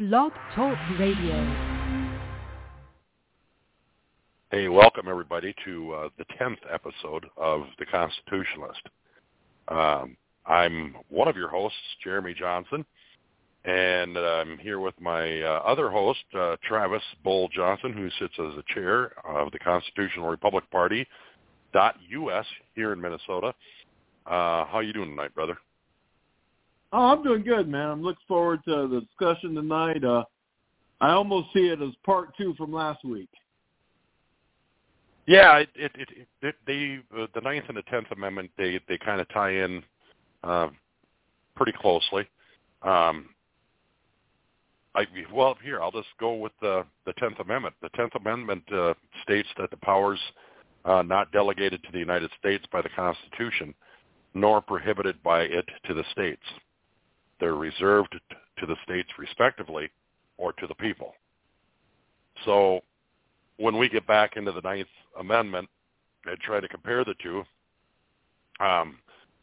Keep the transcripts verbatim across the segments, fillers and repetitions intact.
Blog Talk Radio. Hey, welcome everybody to uh, the tenth episode of The Constitutionalist. Um, I'm one of your hosts, Jeremy Johnson, and I'm here with my uh, other host, uh, Travis Bull Johnson, who sits as the chair of the Constitutional Republic Party .us here in Minnesota. Uh, how you doing tonight, brother? Oh, I'm doing good, man. I'm looking forward to the discussion tonight. Uh, I almost see it as part two from last week. Yeah, it, it, it, it they uh, the Ninth and the Tenth Amendment they they kind of tie in uh, pretty closely. Um, I well here I'll just go with the the Tenth Amendment. The Tenth Amendment uh, states that the powers uh, not delegated to the United States by the Constitution, nor prohibited by it to the states. They're reserved to the states respectively, or to the people. So when we get back into the Ninth Amendment and try to compare the two, um,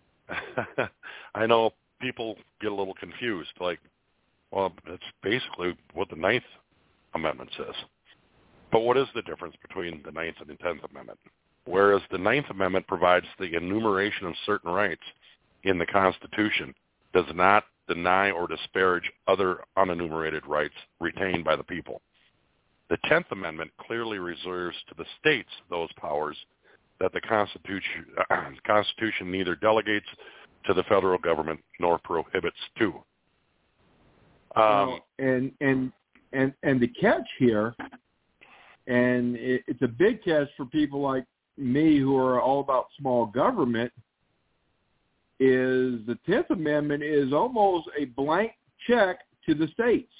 I know people get a little confused. Like, well, it's basically what the Ninth Amendment says. But what is the difference between the Ninth and the Tenth Amendment? Whereas the Ninth Amendment provides the enumeration of certain rights in the Constitution, does not deny or disparage other unenumerated rights retained by the people. The Tenth Amendment clearly reserves to the states those powers that the Constitution, uh, Constitution neither delegates to the federal government nor prohibits to. Um, well, and and and and the catch here, and it, it's a big catch for people like me who are all about small government, is the Tenth Amendment is almost a blank check to the states.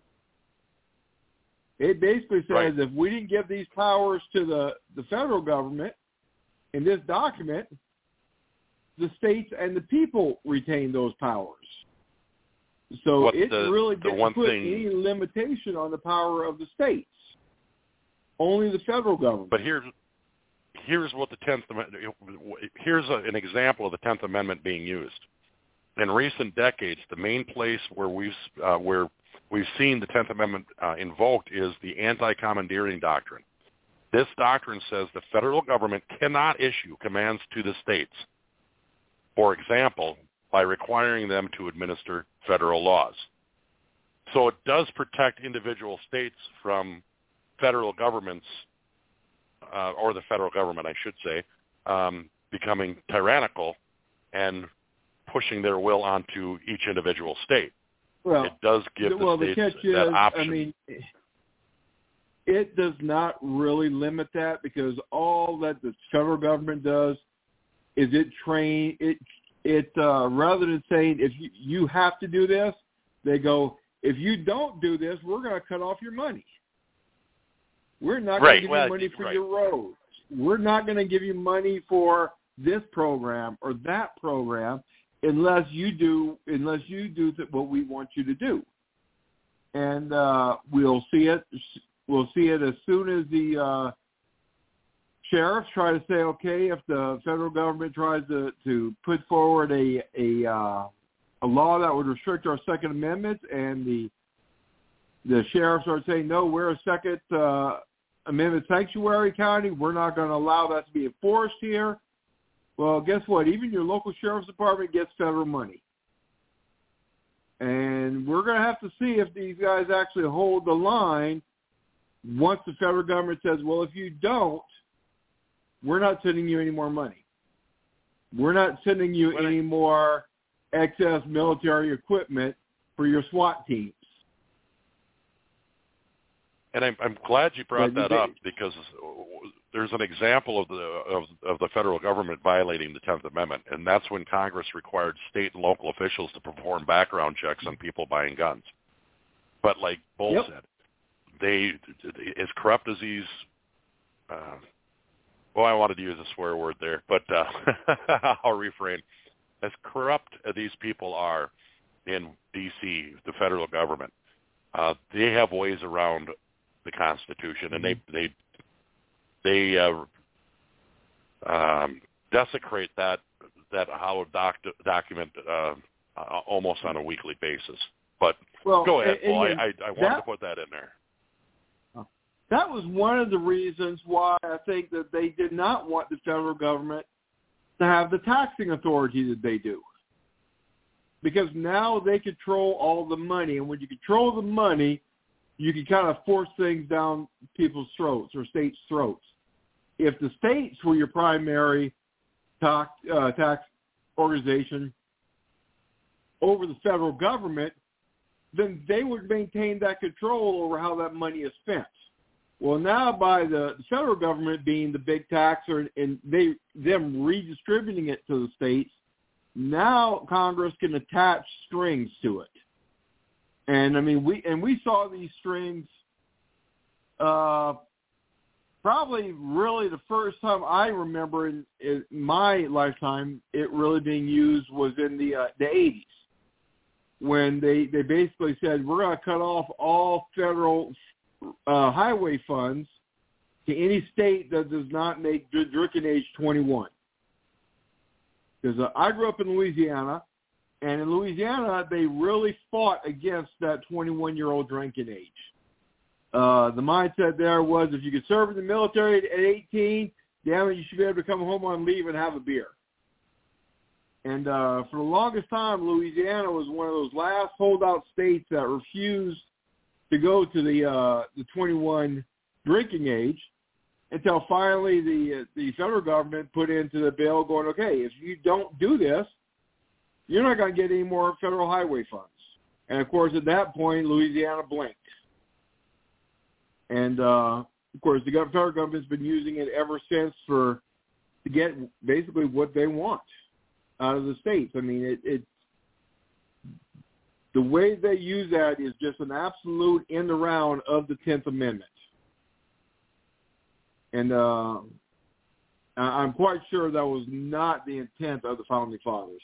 It basically says right. If we didn't give these powers to the, the federal government in this document, the states and the people retain those powers. So what it the, really the didn't one put thing, any limitation on the power of the states, only the federal government. But here's here's what the Tenth Amendment. Here's a, an example of the Tenth Amendment being used. In recent decades, the main place where we've uh, where we've seen the Tenth Amendment uh, invoked is the anti-commandeering doctrine. This doctrine says the federal government cannot issue commands to the states, for example, by requiring them to administer federal laws. So it does protect individual states from federal governments, uh, or the federal government, I should say, um, becoming tyrannical and pushing their will onto each individual state. Well, it does give the well, states the catch that is, option. I mean, it does not really limit that, because all that the federal government does is it train it. It uh, rather than saying if you, you have to do this, they go, if you don't do this, we're going to cut off your money. We're not going right. to give well, you money for right. your roads. We're not going to give you money for this program or that program unless you do unless you do what we want you to do. And uh, we'll see it. We'll see it as soon as the uh, sheriffs try to say, okay, if the federal government tries to, to put forward a a, uh, a law that would restrict our Second Amendment, and the the sheriffs are saying, no, we're a Second uh, Amendment sanctuary county, we're not going to allow that to be enforced here. Well, guess what? Even your local sheriff's department gets federal money. And we're going to have to see if these guys actually hold the line once the federal government says, well, if you don't, we're not sending you any more money. We're not sending you when any I, more excess military equipment for your SWAT teams. And I'm, I'm glad you brought But that they, up, because there's an example of the of, of the federal government violating the Tenth Amendment, and that's when Congress required state and local officials to perform background checks on people buying guns. But like Bull yep. said, they, as corrupt as these, uh, well, I wanted to use a swear word there, but uh, I'll refrain. As corrupt as these people are in D C, the federal government, uh, they have ways around the Constitution, and they they they uh, um, desecrate that that hallowed doc- document uh, uh, almost on a weekly basis. But Well, go ahead. and, Well, and I, I, I wanted that, to put that in there. That was one of the reasons why I think that they did not want the federal government to have the taxing authority that they do. Because now they control all the money. And when you control the money, you can kind of force things down people's throats or states' throats. If the states were your primary tax, uh, tax organization over the federal government, then they would maintain that control over how that money is spent. Well, now by the federal government being the big taxer and they them redistributing it to the states, now Congress can attach strings to it. And I mean, we and we saw these strings uh, probably really the first time I remember in, in my lifetime it really being used was in the uh, the eighties, when they, they basically said we're going to cut off all federal uh, highway funds to any state that does not make drinking age twenty-one. Because uh, I grew up in Louisiana, and in Louisiana they really fought against that twenty-one-year-old drinking age. Uh, the mindset there was if you could serve in the military at eighteen, damn it, you should be able to come home on leave and have a beer. And uh, for the longest time, Louisiana was one of those last holdout states that refused to go to the uh, the twenty-one drinking age until finally the uh, the federal government put into the bill going, okay, if you don't do this, you're not going to get any more federal highway funds. And, of course, at that point, Louisiana blinked. And, uh, of course, the federal government's been using it ever since for to get basically what they want out of the states. I mean, it, it the way they use that is just an absolute end around of the tenth Amendment. And uh, I'm quite sure that was not the intent of the Founding Fathers.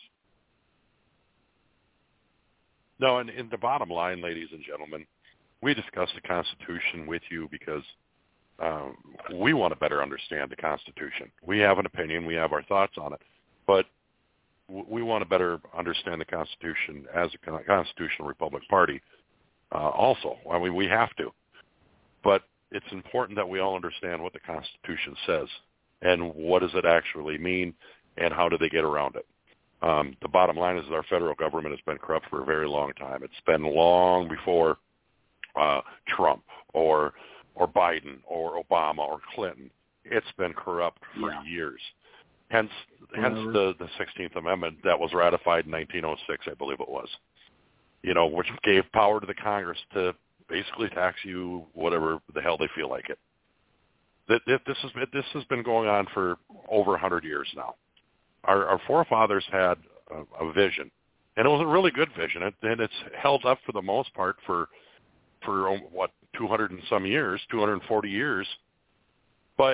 No, and in the bottom line, ladies and gentlemen, we discussed the Constitution with you because um, we want to better understand the Constitution. We have an opinion. We have our thoughts on it. But we want to better understand the Constitution as a constitutional Republic Party uh, also. I mean, we have to. But it's important that we all understand what the Constitution says and what does it actually mean and how do they get around it. Um, the bottom line is that our federal government has been corrupt for a very long time. It's been long before uh, Trump or or Biden or Obama or Clinton. It's been corrupt for yeah. years. Hence, hence the, the sixteenth Amendment that was ratified in nineteen oh six, I believe it was, you know, which gave power to the Congress to basically tax you whatever the hell they feel like it. That this is this has been going on for over a hundred years now. Our, our forefathers had a, a vision, and it was a really good vision, and it's held up for the most part for for what two hundred and some years, two hundred forty years, but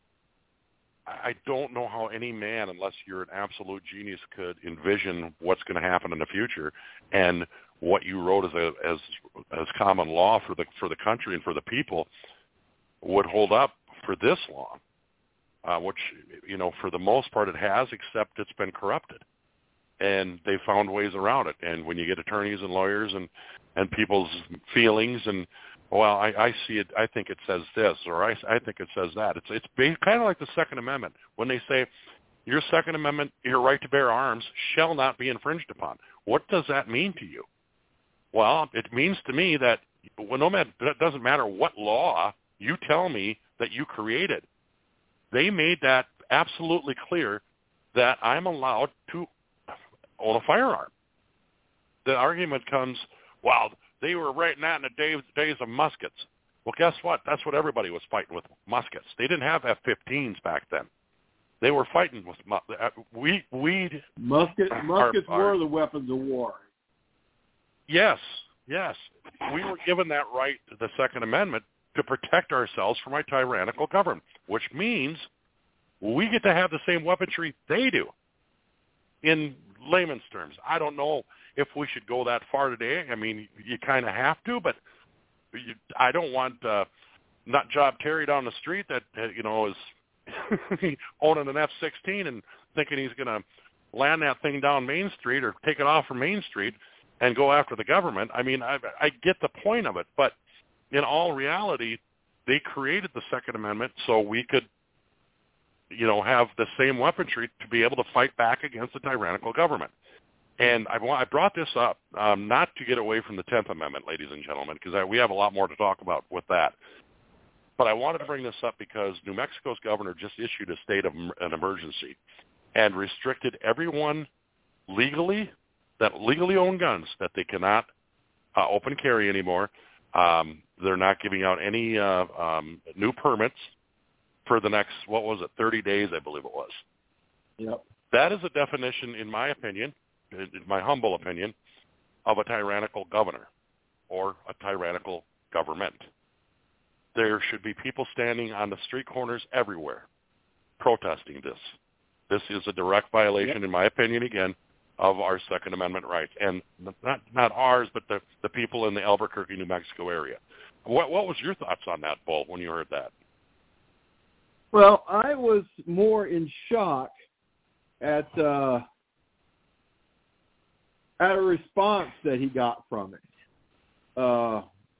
I don't know how any man, unless you're an absolute genius, could envision what's going to happen in the future, and what you wrote as a as as common law for the for the country and for the people would hold up for this long, uh, which you know for the most part it has, except it's been corrupted, and they found ways around it. And when you get attorneys and lawyers and and people's feelings and well, I, I see it. I think it says this, or I, I think it says that. It's it's kind of like the Second Amendment when they say your Second Amendment, your right to bear arms, shall not be infringed upon. What does that mean to you? Well, it means to me that well, no matter it doesn't matter what law you tell me that you created, they made that absolutely clear that I'm allowed to own a firearm. The argument comes, well, they were writing that in the days, days of muskets. Well, guess what? That's what everybody was fighting with, muskets. They didn't have F fifteens back then. They were fighting with we we Musket, muskets our, were our, the weapons of war. Yes, yes. We were given that right, the Second Amendment, to protect ourselves from a tyrannical government, which means we get to have the same weaponry they do. In layman's terms, I don't know if we should go that far today. I mean, you kind of have to, but you, I don't want uh, nut job Terry down the street that uh, you know is owning an F sixteen and thinking he's going to land that thing down Main Street or take it off from Main Street and go after the government. I mean, I, I get the point of it, but in all reality, they created the Second Amendment so we could, you know, have the same weaponry to be able to fight back against a tyrannical government. And I, I brought this up um, not to get away from the tenth Amendment, ladies and gentlemen, because we have a lot more to talk about with that. But I wanted to bring this up because New Mexico's governor just issued a state of an emergency and restricted everyone legally that legally own guns that they cannot uh, open carry anymore. Um, they're not giving out any uh, um, new permits for the next, what was it, thirty days, I believe it was. Yep. That is a definition, in my opinion, in my humble opinion, of a tyrannical governor or a tyrannical government. There should be people standing on the street corners everywhere protesting this. This is a direct violation, yep. in my opinion, again, of our Second Amendment rights. And not not ours, but the, the people in the Albuquerque, New Mexico area. What what was your thoughts on that, Bull, when you heard that? Well, I was more in shock at uh, at a response that he got from it. Uh,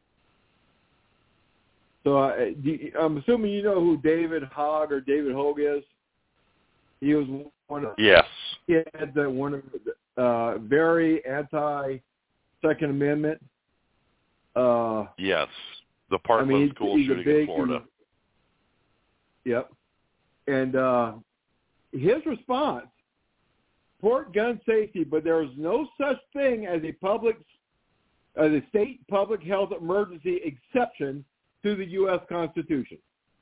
so I, I'm assuming you know who David Hogg or David Hogue is. He was one of yes. He had the one of the, uh, very anti Second Amendment. Uh, yes, the Parkland I mean, school he's shooting big, in Florida. Yep, and uh, his response: support gun safety, but there is no such thing as a public, as a state public health emergency exception to the U S Constitution.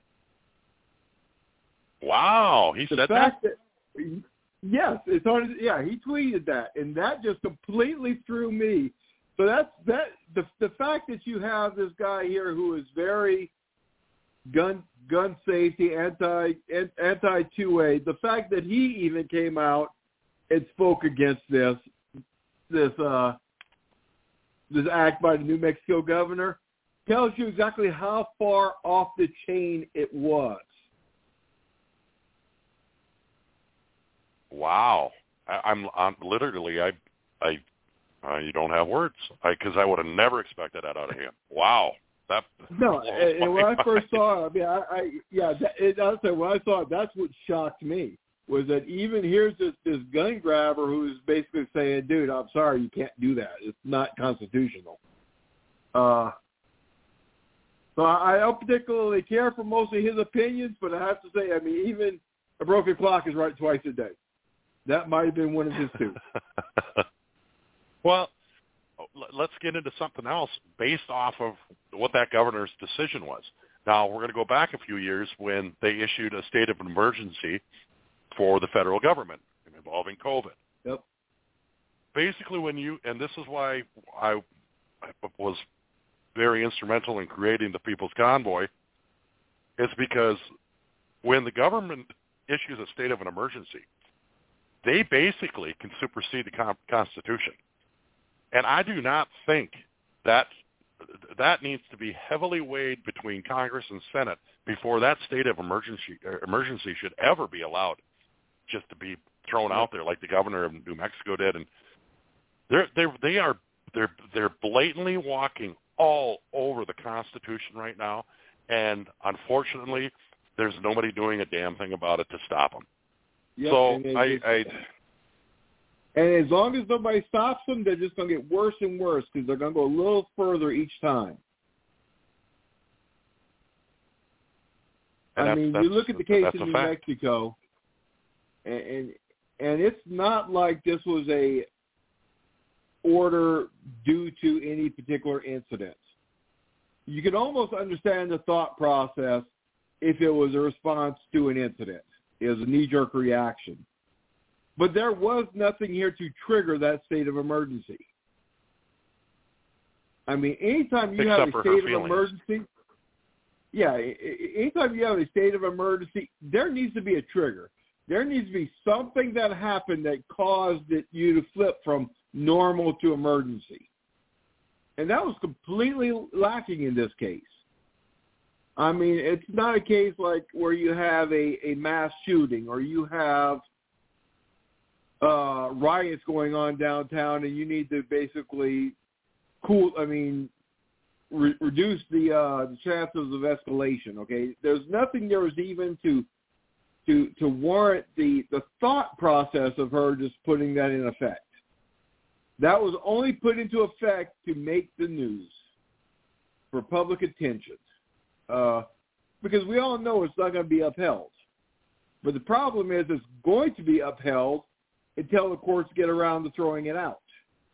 Wow, he the said fact that? that. Yes, it's on. Yeah, he tweeted that, and that just completely threw me. So that's that. The the fact that you have this guy here who is very gun gun safety, anti anti two A. The fact that he even came out and spoke against this this uh, this act by the New Mexico governor tells you exactly how far off the chain it was. Wow, I, I'm, I'm literally, I, I, uh, you don't have words, because I, I would have never expected that out of him. Wow, that. No, and, and when I first saw it, I mean, I, I yeah, that, it, I say when I saw it, that's what shocked me was that even here's this this gun grabber who's basically saying, "Dude, I'm sorry, you can't do that. It's not constitutional." Uh, so I, I don't particularly care for most of his opinions, but I have to say, I mean, even a broken clock is right twice a day. That might have been one of his two. Well, let's get into something else based off of what that governor's decision was. Now, we're going to go back a few years when they issued a state of emergency for the federal government involving COVID. Yep. Basically, when you, and this is why I, I was very instrumental in creating the People's Convoy, is because when the government issues a state of an emergency, they basically can supersede the Constitution. And I do not think that that needs to be heavily weighed between Congress and Senate before that state of emergency emergency should ever be allowed just to be thrown out there like the governor of New Mexico did. And they're, they're, they are they're, they're blatantly walking all over the Constitution right now. And unfortunately, there's nobody doing a damn thing about it to stop them. Yep, so and I, just, I, and as long as nobody stops them, they're just going to get worse and worse because they're going to go a little further each time. And I mean, you look at the case in New fact. Mexico, and, and and it's not like this was a order due to any particular incident. You can almost understand the thought process if it was a response to an incident. It was a knee-jerk reaction. But there was nothing here to trigger that state of emergency. I mean, anytime you Except have a state of feelings. emergency, yeah, anytime you have a state of emergency, there needs to be a trigger. There needs to be something that happened that caused it, you to flip from normal to emergency. And that was completely lacking in this case. I mean, it's not a case like where you have a, a mass shooting or you have uh, riots going on downtown, and you need to basically cool. I mean, re- reduce the uh, the chances of escalation. Okay, there's nothing there was even to to to warrant the the thought process of her just putting that in effect. That was only put into effect to make the news for public attention, uh, because we all know it's not going to be upheld. But the problem is it's going to be upheld until the courts get around to throwing it out.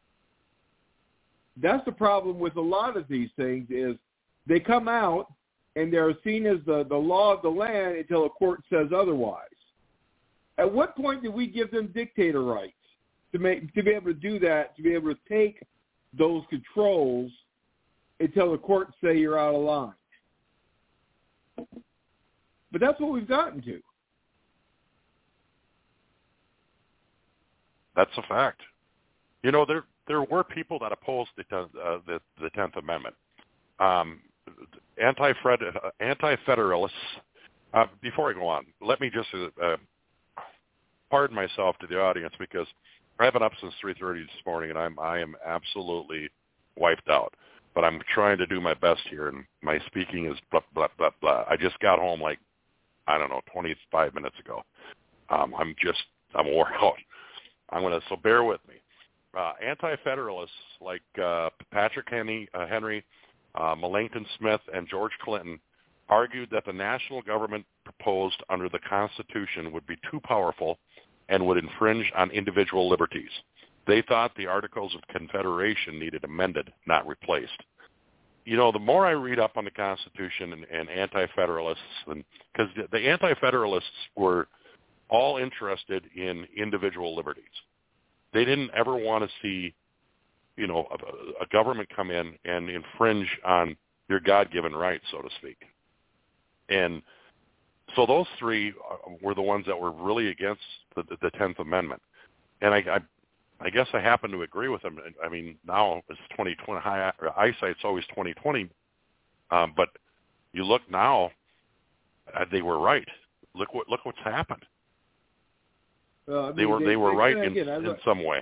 That's the problem with a lot of these things is they come out and they're seen as the, the law of the land until a court says otherwise. At what point do we give them dictator rights to make to be able to do that, to be able to take those controls until the courts say you're out of line? But that's what we've gotten to. That's a fact. You know, there there were people that opposed the uh, the, the Tenth Amendment. Um, anti-fed, uh, anti-federalists. Uh, before I go on, let me just uh, pardon myself to the audience because I've been up since three thirty this morning, and I'm I am absolutely wiped out. But I'm trying to do my best here, and my speaking is blah blah blah blah. I just got home like I don't know twenty-five minutes ago. Um, I'm just I'm wore out. I'm gonna so bear with me. Uh, anti-federalists like uh, Patrick Henry, uh, Henry uh, Melancton Smith, and George Clinton argued that the national government proposed under the Constitution would be too powerful and would infringe on individual liberties. They thought the Articles of Confederation needed amended, not replaced. You know, the more I read up on the Constitution and, and anti-federalists, because the, the anti-federalists were all interested in individual liberties. They didn't ever want to see, you know, a, a government come in and infringe on your God-given rights, so to speak. And so those three were the ones that were really against the, the Tenth Amendment. And I, I, I guess I happen to agree with them. I mean, now it's twenty twenty. High eyesight's always twenty twenty. Um, but you look now, uh, they were right. Look what look what's happened. Uh, I mean, they were they, they were they, right again, in, in some way.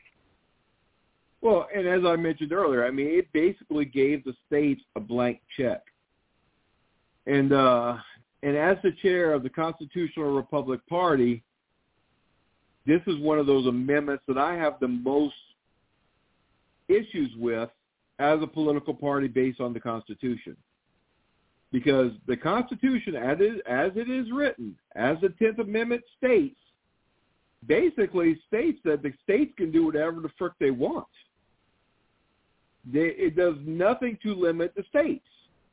Well, and as I mentioned earlier, I mean, it basically gave the states a blank check. And uh, and as the chair of the Constitutional Republic Party, this is one of those amendments that I have the most issues with as a political party based on the Constitution. Because the Constitution, as it, as it is written, as the Tenth Amendment states, basically states that the states can do whatever the frick they want. They, it does nothing to limit the states.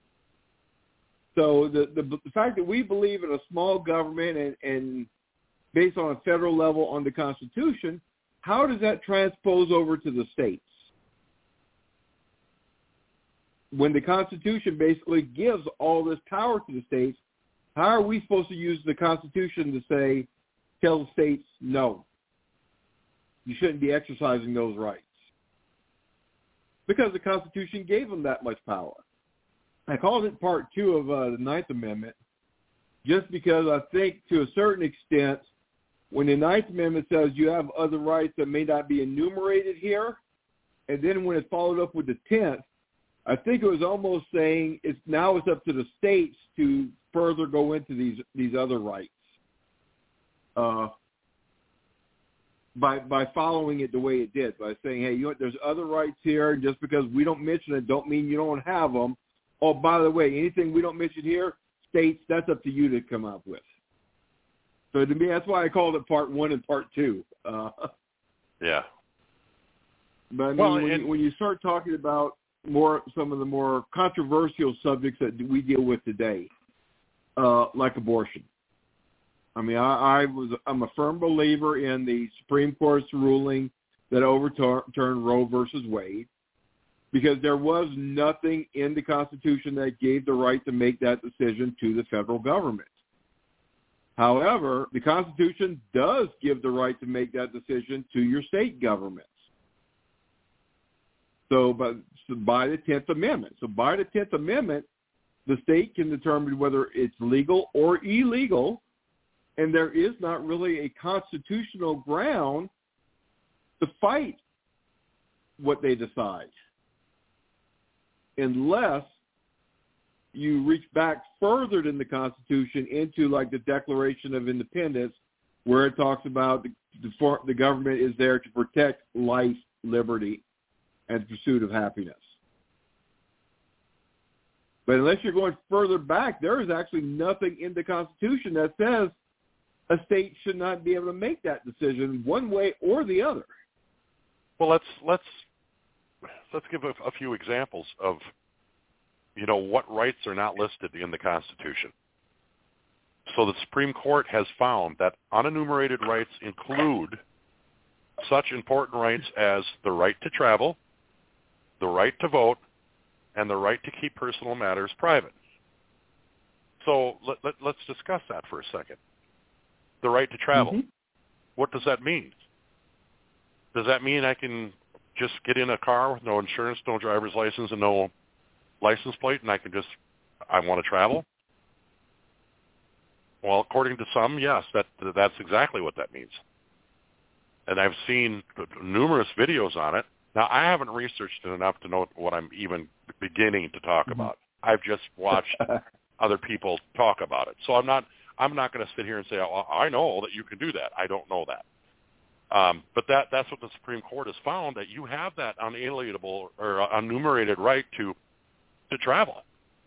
So the, the the fact that we believe in a small government and, and based on a federal level on the Constitution, how does that transpose over to the states? When the Constitution basically gives all this power to the states, how are we supposed to use the Constitution to say, tell the states, no, you shouldn't be exercising those rights? Because the Constitution gave them that much power. I called it part two of uh, the Ninth Amendment just because I think to a certain extent, when the Ninth Amendment says you have other rights that may not be enumerated here, and then when it followed up with the tenth, I think it was almost saying it's now it's up to the states to further go into these these other rights uh, by by following it the way it did, by saying, hey, you know, there's other rights here. Just because we don't mention it, don't mean you don't have them. Oh, by the way, anything we don't mention here, states, that's up to you to come up with. So to me, that's why I called it part one and part two. Uh, yeah. But I mean, well, when, and- you, when you start talking about more some of the more controversial subjects that we deal with today, uh, like abortion. I mean, I, I was I'm a firm believer in the Supreme Court's ruling that overturned Roe versus Wade, because there was nothing in the Constitution that gave the right to make that decision to the federal government. However, the Constitution does give the right to make that decision to your state governments. So, but so by the Tenth Amendment. So by the Tenth Amendment, the state can determine whether it's legal or illegal, and there is not really a constitutional ground to fight what they decide unless you reach back further than the Constitution into like the Declaration of Independence, where it talks about the, the, the government is there to protect life, liberty, and pursuit of happiness. But unless you're going further back, there is actually nothing in the Constitution that says a state should not be able to make that decision one way or the other. Well, let's let's let's give a, a few examples of, you know, what rights are not listed in the Constitution. So the Supreme Court has found that unenumerated rights include such important rights as the right to travel, the right to vote, and the right to keep personal matters private. So let, let, let's discuss that for a second. The right to travel. Mm-hmm. What does that mean? Does that mean I can just get in a car with no insurance, no driver's license, and no license plate, and I can just, I want to travel? Well, according to some, yes, that that's exactly what that means. And I've seen numerous videos on it. Now, I haven't researched it enough to know what I'm even beginning to talk mm-hmm. about. I've just watched other people talk about it. So I'm not I'm not going to sit here and say, oh, I know that you can do that. I don't know that. Um, but that that's what the Supreme Court has found, that you have that unalienable or unenumerated right to to travel.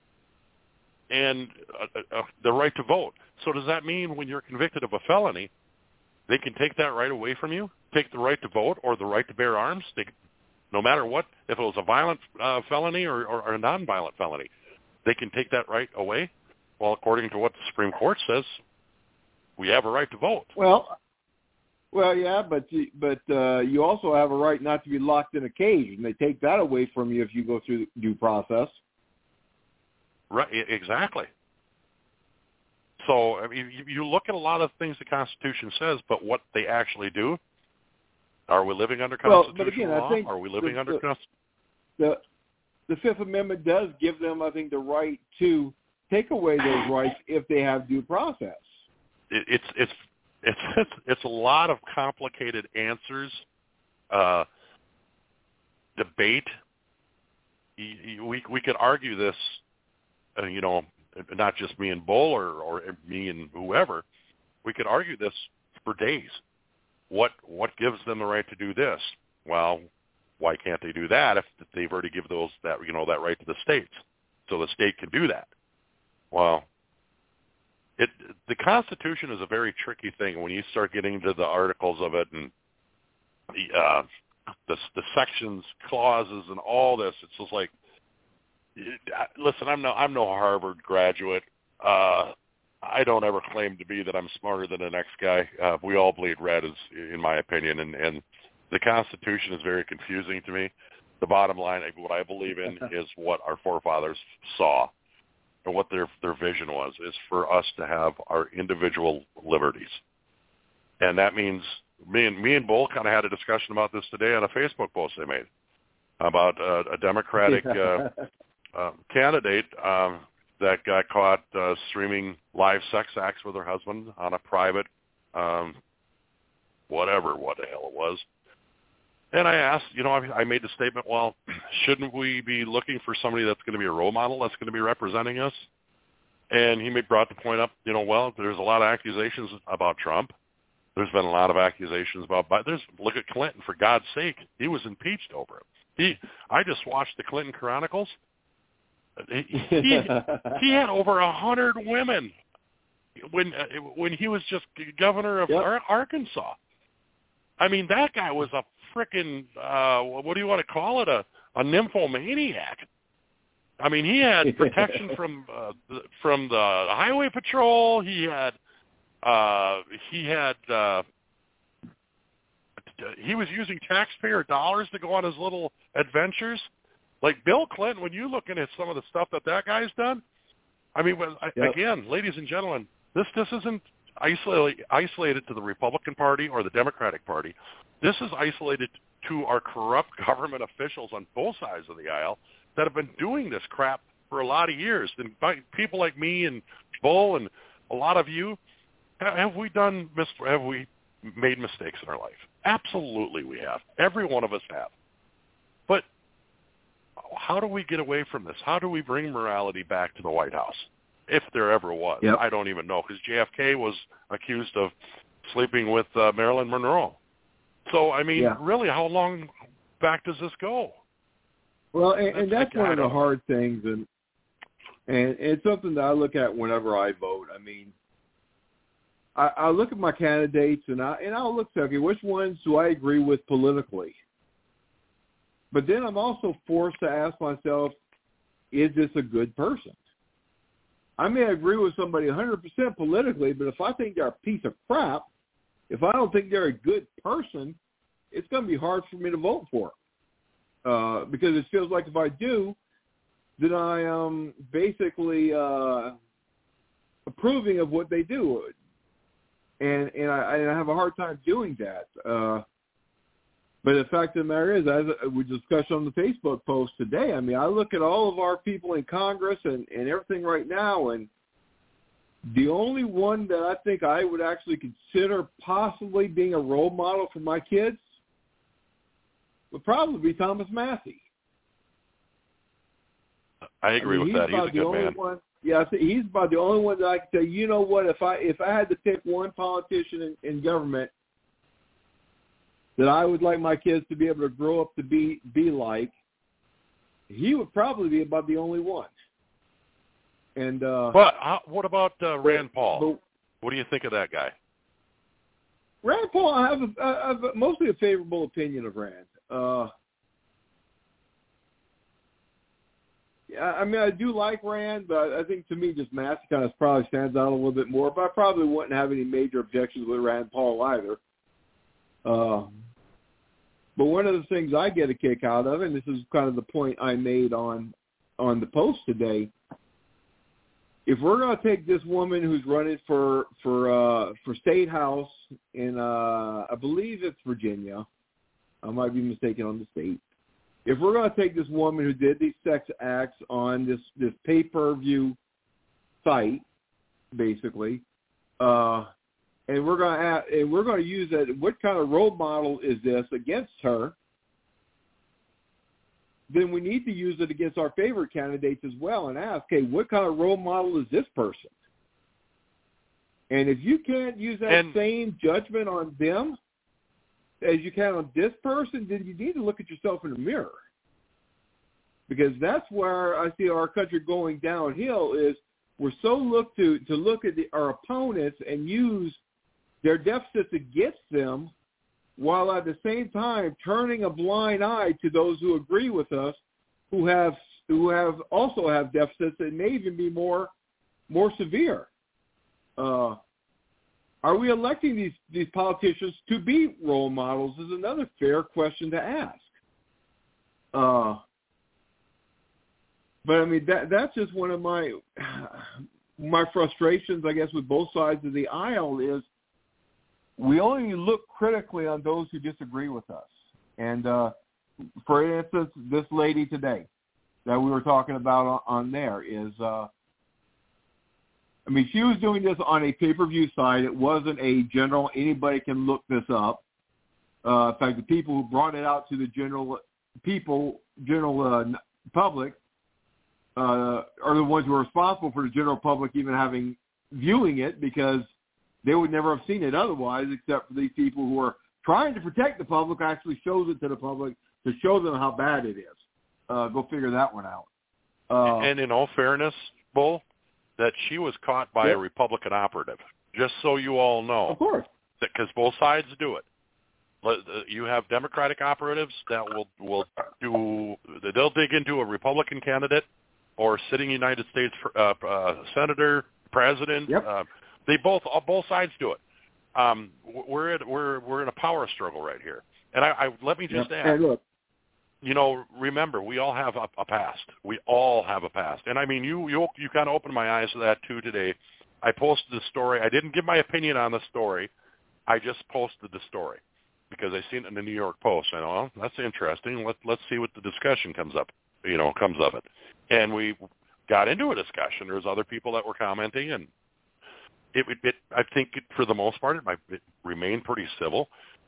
And uh, uh, the right to vote. So does that mean when you're convicted of a felony, they can take that right away from you, take the right to vote or the right to bear arms, they, no matter what, if it was a violent uh, felony or, or, or a nonviolent felony, they can take that right away? Well, according to what the Supreme Court says, we have a right to vote. Well, well, yeah, but but uh, you also have a right not to be locked in a cage, and they take that away from you if you go through due process. Right, exactly. So, I mean, you look at a lot of things the Constitution says, but what they actually do, are we living under constitutional well, but again, law? I think Are we living the, under the, the the Fifth Amendment does give them, I think, the right to take away those rights if they have due process. It, it's it's it's it's it's a lot of complicated answers, uh, debate. We we could argue this, uh, you know. Not just me and Bull or, or me and whoever, we could argue this for days. What what gives them the right to do this? Well, why can't they do that if they've already given those that you know that right to the states, so the state can do that? Well, it the Constitution is a very tricky thing when you start getting into the articles of it and the uh, the, the sections, clauses, and all this. It's just like. Listen, I'm no I'm no Harvard graduate. Uh, I don't ever claim to be that I'm smarter than the next guy. Uh, we all bleed red, is, in my opinion, and, and the Constitution is very confusing to me. The bottom line, what I believe in, is what our forefathers saw and what their their vision was, is for us to have our individual liberties, and that means me and me and Bull kind of had a discussion about this today on a Facebook post they made about uh, a Democratic. Uh, Uh, candidate um, that got caught uh, streaming live sex acts with her husband on a private, um, whatever, what the hell it was. And I asked, you know, I, I made the statement, well, shouldn't we be looking for somebody that's going to be a role model, that's going to be representing us? And he made, brought the point up, you know, well, there's a lot of accusations about Trump. There's been a lot of accusations about Biden. There's, look at Clinton, for God's sake. He was impeached over it. He, I just watched the Clinton Chronicles. He, he, he had over a hundred women when uh, when he was just governor of yep. Ar- Arkansas. I mean, that guy was a frickin' uh, what do you want to call it? A, a nymphomaniac. I mean, he had protection from uh, the, from the highway patrol. He had uh, he had uh, he was using taxpayer dollars to go on his little adventures. Like Bill Clinton, when you're looking at some of the stuff that that guy's done, I mean, when, yep. again, ladies and gentlemen, this this isn't isolated, isolated to the Republican Party or the Democratic Party. This is isolated to our corrupt government officials on both sides of the aisle that have been doing this crap for a lot of years. And by people like me and Bull and a lot of you, have we done, have we made mistakes in our life? Absolutely we have. Every one of us have. But how do we get away from this? How do we bring morality back to the White House, if there ever was? Yep. I don't even know, because J F K was accused of sleeping with uh, Marilyn Monroe. So, I mean, yeah. really, how long back does this go? Well, and, and that's I, one I of the know. hard things, and and it's something that I look at whenever I vote. I mean, I, I look at my candidates, and I and I'll look, okay, which ones do I agree with politically? But then I'm also forced to ask myself, is this a good person? I may agree with somebody one hundred percent politically, but if I think they're a piece of crap, if I don't think they're a good person, it's going to be hard for me to vote for them. Uh, because it feels like if I do, then I am basically uh, approving of what they do. And and I, and I have a hard time doing that. Uh, but the fact of the matter is, as we discussed on the Facebook post today, I mean, I look at all of our people in Congress and, and everything right now, and the only one that I think I would actually consider possibly being a role model for my kids would probably be Thomas Massie. I agree I mean, with that. He's He's a good man. One, yeah, I think he's about the only one that I can say, you know what, if I if I had to pick one politician in, in government that I would like my kids to be able to grow up to be be like, he would probably be about the only one. And uh, But uh, what about uh, Rand Paul? But, what do you think of that guy? Rand Paul, I have, a, I have a, mostly a favorable opinion of Rand. Uh, yeah, I mean, I do like Rand, but I think to me, just Massie kind of probably stands out a little bit more. But I probably wouldn't have any major objections with Rand Paul either. Uh, but one of the things I get a kick out of, and this is kind of the point I made on on the post today, if we're going to take this woman who's running for for uh, for state house in, uh, I believe it's Virginia, I might be mistaken on the state. If we're going to take this woman who did these sex acts on this, this pay-per-view site, basically, uh, and we're going to add, and we're going to use that, what kind of role model is this against her? Then we need to use it against our favorite candidates as well and ask, hey, what kind of role model is this person? And if you can't use that and, same judgment on them as you can on this person, then you need to look at yourself in the mirror. Because that's where I see our country going downhill is we're so look to, to look at the, our opponents and use their deficits against them, while at the same time turning a blind eye to those who agree with us, who have who have also have deficits that may even be more more severe. Uh, are we electing these, these politicians to be role models is another fair question to ask. Uh, but I mean that that's just one of my my frustrations, I guess, with both sides of the aisle is we only look critically on those who disagree with us. And, uh, for instance, this lady today that we were talking about on, on there is, uh, I mean, she was doing this on a pay-per-view site. It wasn't a general, anybody can look this up. Uh, in fact, the people who brought it out to the general people, general uh, public, uh, are the ones who are responsible for the general public even having, viewing it, because they would never have seen it otherwise, except for these people who are trying to protect the public actually shows it to the public to show them how bad it is. Uh, go figure that one out. Uh, and in all fairness, Bull, that she was caught by yep. a Republican operative, just so you all know. Of course. Because both sides do it. You have Democratic operatives that will, will do, they'll dig into a Republican candidate or sitting United States uh, uh, senator, president, yep. uh, They both, both sides do it. Um, we're at, we're we're in a power struggle right here, and I, I let me just yep. add. Hey, look. You know, remember, we all have a, a past. We all have a past, and I mean, you you you kind of opened my eyes to that too today. I posted the story. I didn't give my opinion on the story. I just posted the story because I seen it in the New York Post. I know, well, that's interesting. Let let's see what the discussion comes up. You know, comes of it, and we got into a discussion. There's other people that were commenting and. It, it, I think it, for the most part, it might it remain pretty civil.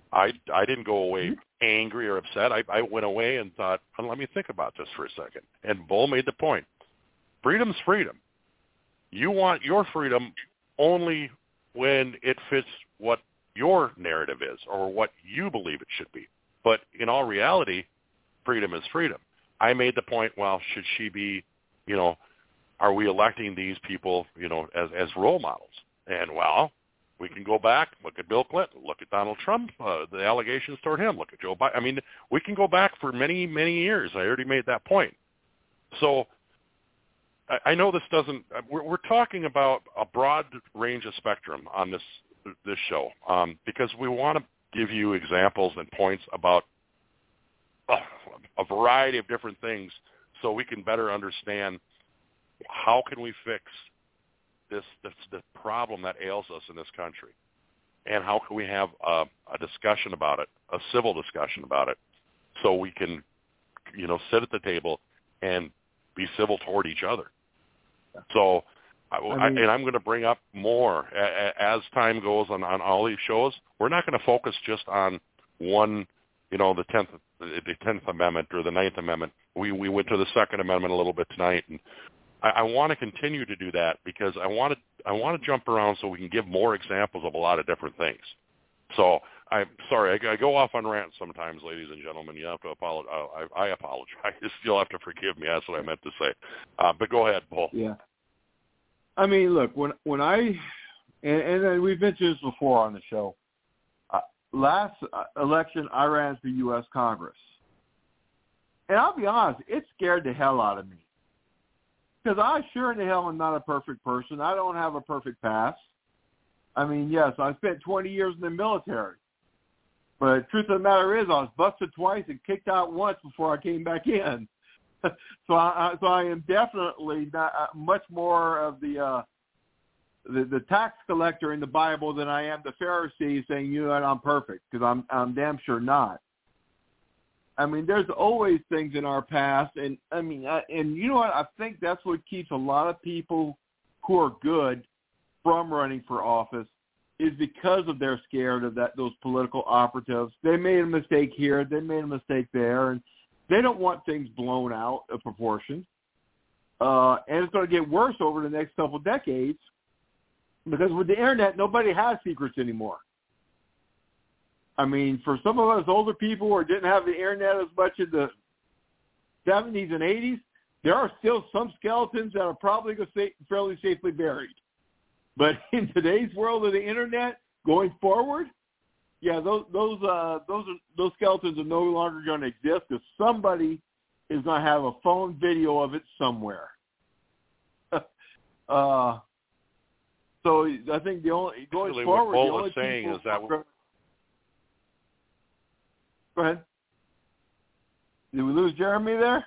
I, I didn't go away angry or upset. I, I went away and thought, well, let me think about this for a second. And Bull made the point. Freedom's freedom. You want your freedom only when it fits what your narrative is or what you believe it should be. But in all reality, freedom is freedom. I made the point, well, should she be, you know, are we electing these people, you know, as, as role models? And, well, we can go back, look at Bill Clinton, look at Donald Trump, uh, the allegations toward him, look at Joe Biden. I mean, we can go back for many, many years. I already made that point. So I, I know this doesn't we're, – we're talking about a broad range of spectrum on this this show um, because we want to give you examples and points about uh, a variety of different things so we can better understand how can we fix this, this, this problem that ails us in this country, and how can we have a, a discussion about it, a civil discussion about it, so we can, you know, sit at the table and be civil toward each other. So, I, I mean, and I'm going to bring up more as time goes on, on all these shows. We're not going to focus just on one, you know, the tenth, the tenth Amendment or the Ninth Amendment. We we went to the Second Amendment a little bit tonight, and I, I want to continue to do that because I want to I want to jump around so we can give more examples of a lot of different things. So I'm sorry, I, I go off on rants sometimes, ladies and gentlemen. You have to apologize. I, I apologize. You'll have to forgive me. That's what I meant to say. Uh, but go ahead, Paul. Yeah. I mean, look, when when I and, and we've mentioned this before on the show. Uh, last election, I ran for U S Congress, and I'll be honest, it scared the hell out of me because I sure in the hell am not a perfect person. I don't have a perfect past. I mean, yes, I spent twenty years in the military, but the truth of the matter is, I was busted twice and kicked out once before I came back in. so I, so I am definitely not uh, much more of the, uh, the the tax collector in the Bible than I am the Pharisee saying, you know what, I'm perfect, because I'm I'm damn sure not. I mean, there's always things in our past, and I mean, I, and you know what? I think that's what keeps a lot of people who are good from running for office is because of they're scared of that those political operatives. They made a mistake here, they made a mistake there, and they don't want things blown out of proportion. Uh, and it's going to get worse over the next couple of decades because with the internet, nobody has secrets anymore. I mean, for some of us older people who didn't have the internet as much in the seventies and eighties, there are still some skeletons that are probably going to stay fairly safely buried. But in today's world of the internet, going forward, yeah, those those uh, those are, those skeletons are no longer going to exist because somebody is going to have a phone video of it somewhere. uh, so I think the only going Actually, forward, what the Paul only was saying is that. Go ahead. Did we lose Jeremy there?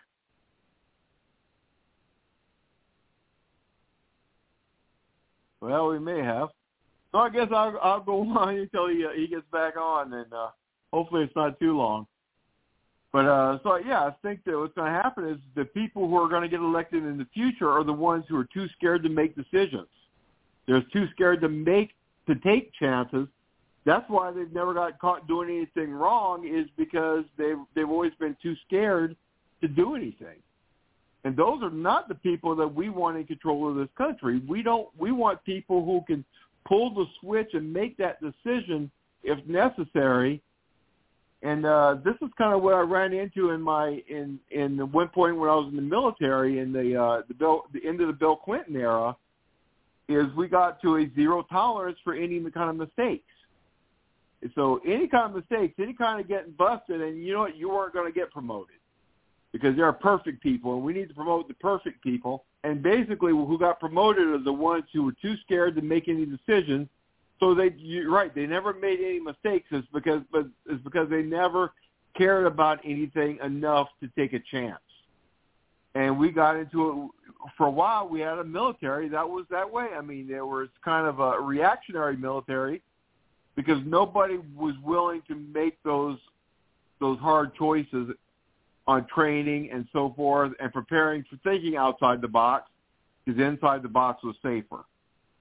Well, we may have. So I guess I'll, I'll go on until he, uh, he gets back on, and uh, hopefully it's not too long. But uh, so, yeah, I think that what's going to happen is the people who are going to get elected in the future are the ones who are too scared to make decisions. They're too scared to make to take chances. That's why they've never got caught doing anything wrong is because they've, they've always been too scared to do anything. And those are not the people that we want in control of this country. We don't. We want people who can pull the switch and make that decision if necessary. And uh, this is kind of what I ran into in my in in the one point when I was in the military in the uh, the Bill the end of the Bill Clinton era. Is we got to a zero tolerance for any kind of mistakes. So any kind of mistakes, any kind of getting busted, and you know what, you weren't going to get promoted. Because there are perfect people, and we need to promote the perfect people. And basically, who got promoted are the ones who were too scared to make any decisions. So they, you're right, they never made any mistakes. It's because, but it's because they never cared about anything enough to take a chance. And we got into it for a while. We had a military that was that way. I mean, there was kind of a reactionary military because nobody was willing to make those those hard choices on training and so forth and preparing for thinking outside the box because inside the box was safer.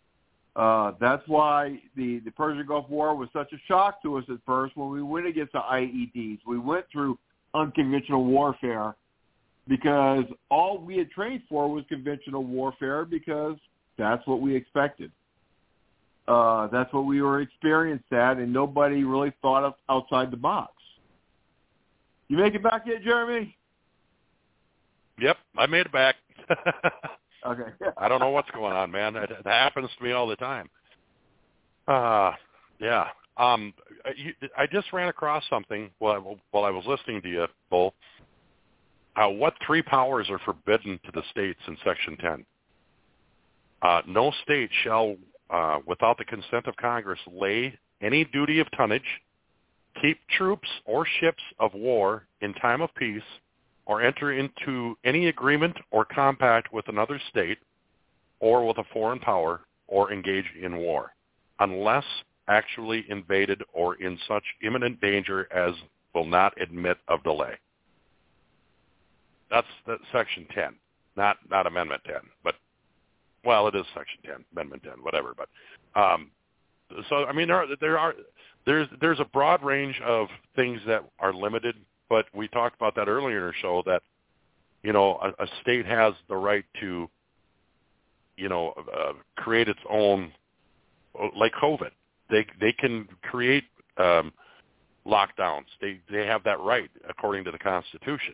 Uh, that's why the, the Persian Gulf War was such a shock to us at first when we went against the I E Ds. We went through unconventional warfare because all we had trained for was conventional warfare because that's what we expected. Uh, that's what we were experienced at, and nobody really thought of outside the box. You make it back yet, Jeremy? Yep, I made it back. Okay. I don't know what's going on, man. It, it happens to me all the time. Uh, yeah. Um, you, I just ran across something while, while I was listening to you, Bull. Uh, what three powers are forbidden to the states in Section ten? Uh, no state shall, uh, without the consent of Congress, lay any duty of tonnage, keep troops or ships of war in time of peace, or enter into any agreement or compact with another state or with a foreign power, or engage in war, unless actually invaded or in such imminent danger as will not admit of delay. That's, that's Section ten, not not Amendment ten, but, well, it is Section ten, Amendment ten, whatever. But um, so, I mean, there are, there are there's there's a broad range of things that are limited. But we talked about that earlier in our show that, you know, a, a state has the right to, you know, uh, create its own, like COVID. They they can create um, lockdowns. They they have that right according to the Constitution.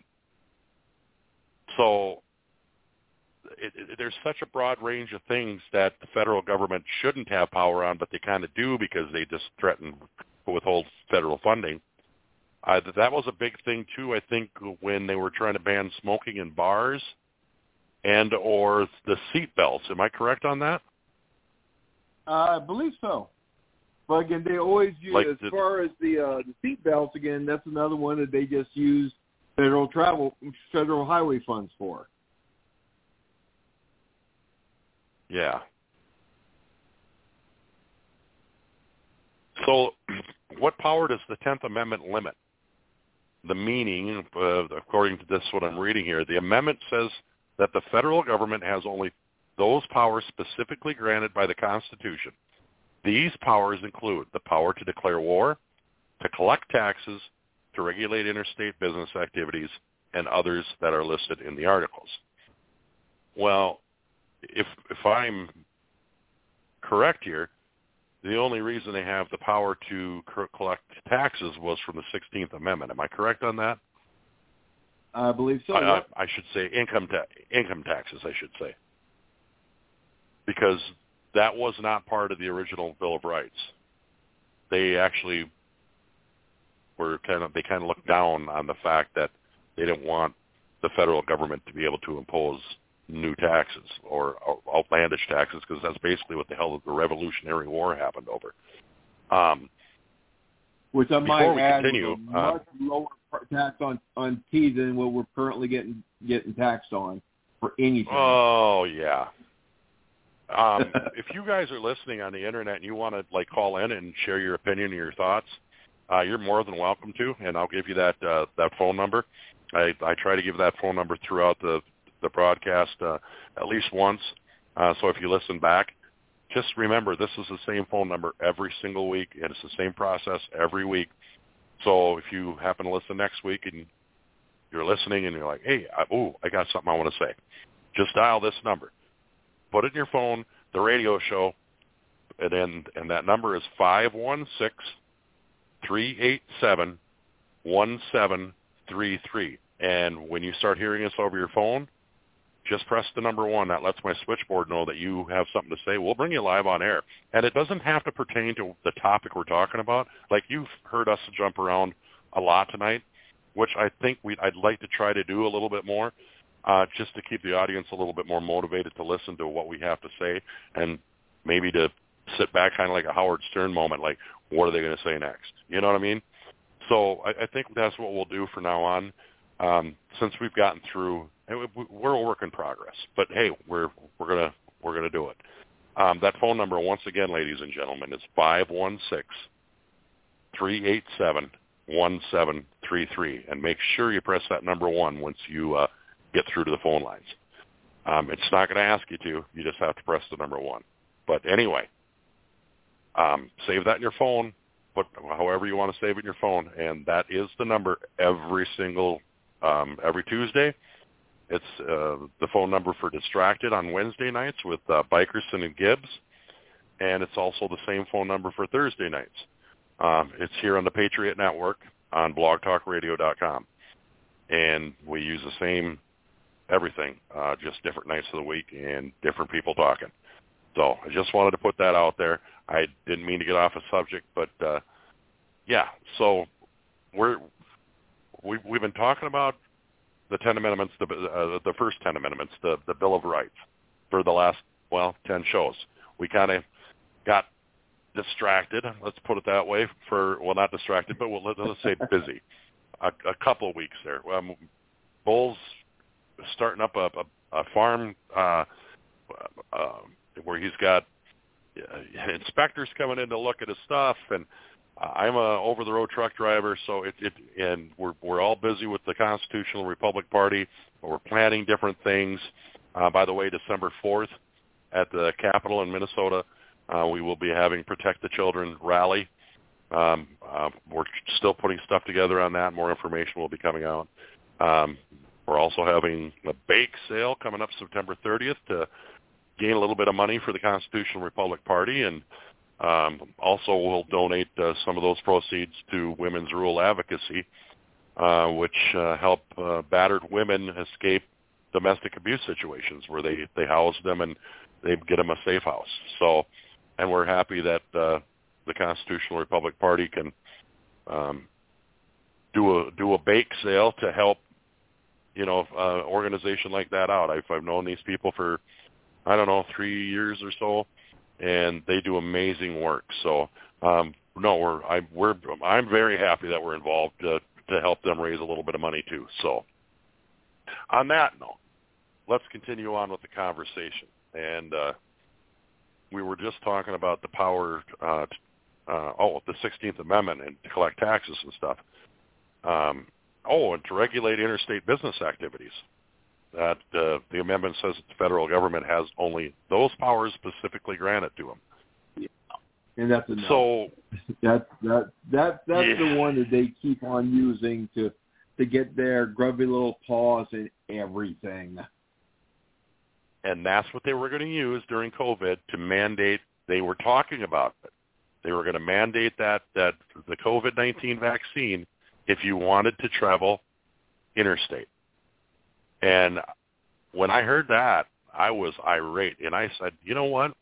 So it, it, there's such a broad range of things that the federal government shouldn't have power on, but they kind of do because they just threaten to withhold federal funding. Uh, that was a big thing, too, I think, when they were trying to ban smoking in bars and or the seat belts. Am I correct on that? Uh, I believe so. But, again, they always use, like as the, far as the, uh, the seat belts, again, that's another one that they just use federal travel, federal highway funds for. Yeah. So what power does the tenth Amendment limit? The meaning, uh, according to this, what I'm reading here, the amendment says that the federal government has only those powers specifically granted by the Constitution. These powers include the power to declare war, to collect taxes, to regulate interstate business activities, and others that are listed in the articles. Well, if if I'm correct here, the only reason they have the power to collect taxes was from the sixteenth Amendment. Am I correct on that? I believe so. I, Yep. I, I should say income ta- income taxes, I should say. Because that was not part of the original Bill of Rights. They actually were kind of, they kind of looked down on the fact that they didn't want the federal government to be able to impose new taxes or, or outlandish taxes, because that's basically what the hell the Revolutionary War happened over. Um, Which I might we add continue, was a much um, lower tax on, on tea than what we're currently getting getting taxed on for anything. Oh, yeah. Um, if you guys are listening on the internet and you want to like call in and share your opinion and your thoughts, uh, you're more than welcome to, and I'll give you that uh, that phone number. I, I try to give that phone number throughout the the broadcast uh, at least once. Uh, so if you listen back, just remember this is the same phone number every single week, and it's the same process every week. So if you happen to listen next week and you're listening and you're like, hey, I, ooh, I got something I want to say, just dial this number. Put it in your phone, the radio show, and then and that number is five one six, three eight seven, one seven three three. And when you start hearing us over your phone, just press the number one. That lets my switchboard know that you have something to say. We'll bring you live on air. And it doesn't have to pertain to the topic we're talking about. Like you've heard us jump around a lot tonight, which I think we I'd like to try to do a little bit more, uh, just to keep the audience a little bit more motivated to listen to what we have to say, and maybe to sit back kind of like a Howard Stern moment, like, what are they going to say next? You know what I mean? So I, I think that's what we'll do from now on. Um, since we've gotten through, we're a work in progress, but hey, we're we're gonna we're gonna do it. Um, that phone number, once again, ladies and gentlemen, is five one six, three eight seven, one seven three three, and make sure you press that number one once you uh, get through to the phone lines. Um, it's not going to ask you to; you just have to press the number one. But anyway, Um, save that in your phone, but however you want to save it in your phone, and that is the number every single, um, every Tuesday. It's uh, the phone number for Distracted on Wednesday nights with uh, Bikerson and Gibbs, and it's also the same phone number for Thursday nights. Um, it's here on the Patriot Network on blog talk radio dot com, and we use the same everything, uh, just different nights of the week and different people talking. So I just wanted to put that out there. I didn't mean to get off a subject, but uh, yeah. So we're we, we've been talking about the ten amendments, the uh, the first ten amendments, the the Bill of Rights, for the last well ten shows. We kind of got distracted. Let's put it that way. For well, not distracted, but we'll, let's say busy. A, a couple of weeks there. Um, Bull's starting up a, a, a farm uh, uh, where he's got uh, inspectors coming in to look at his stuff, and uh, I'm a over-the-road truck driver, so it, it and we're we're all busy with the Constitutional Republic Party. We're planning different things. Uh, by the way, December fourth at the Capitol in Minnesota, uh, we will be having Protect the Children rally. Um, uh, we're still putting stuff together on that. More information will be coming out. Um, we're also having a bake sale coming up September thirtieth to gain a little bit of money for the Constitutional Republic Party, and um, also we'll donate uh, some of those proceeds to Women's Rural Advocacy, uh, which uh, help uh, battered women escape domestic abuse situations where they, they house them and they get them a safe house. So, and we're happy that uh, the Constitutional Republic Party can um, do a do a bake sale to help, you know, uh, organization like that out. I've, I've known these people for, I don't know, three years or so, and they do amazing work. So, um, no, we're I, we're I'm very happy that we're involved to to help them raise a little bit of money too. So, on that note, let's continue on with the conversation. And uh, we were just talking about the power, uh, uh, oh, the sixteenth Amendment and to collect taxes and stuff. Um, oh, and to regulate interstate business activities. That uh, the amendment says that the federal government has only those powers specifically granted to them. Yeah. And that's enough. So that that that that's yeah. the one that they keep on using to to get their grubby little paws in everything. And that's what they were going to use during COVID to mandate. They were talking about it. They were going to mandate that that the COVID nineteen vaccine if you wanted to travel interstate. And when I heard that, I was irate. And I said, you know what?